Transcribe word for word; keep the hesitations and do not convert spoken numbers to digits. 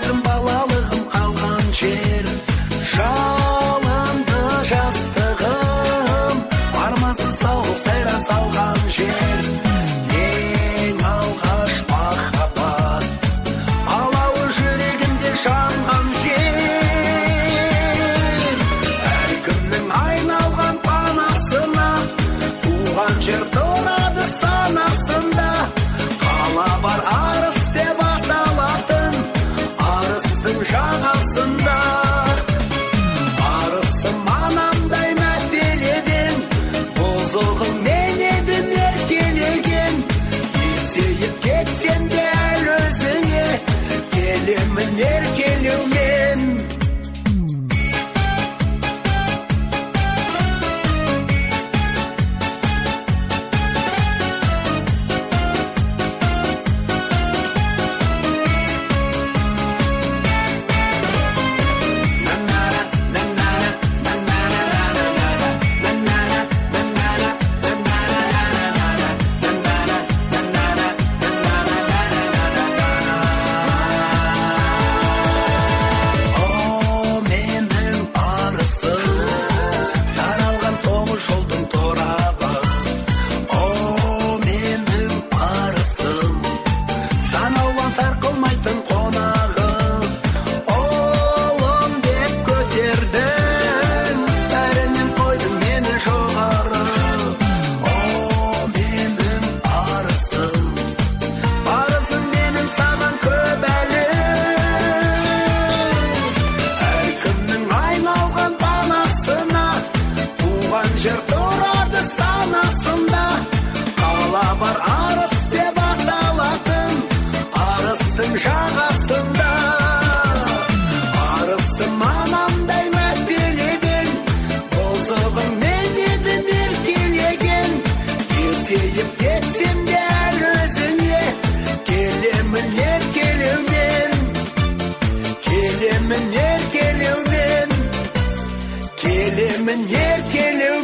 бәлкім балалығым қалған жер. Жалынды жастығым, бармасы сау сайран салған жер. Ең алғаш махаббат, алауы жүрегімде жанған жер. Әркімнің айналған панасына, туған жер тұрады санасында. Қала бар арыс деп аталатын, арыстың жағасында. Арысым анамдай мәпелеген, бұзығым мен едім еркелеген. Есейіп кетсем де әл өзіңе, келемін еркелеумен. Жер тұрады санасында, қала бар арыс деп аталатын, арыстың жағасында. Арысым анамдай мәпелеген, бұзығым мен едім еркелеген. Есейіп кетсем де әл өзіңе, келемін еркелеумен. Келемін еркелеумен, келемін еркелеумен.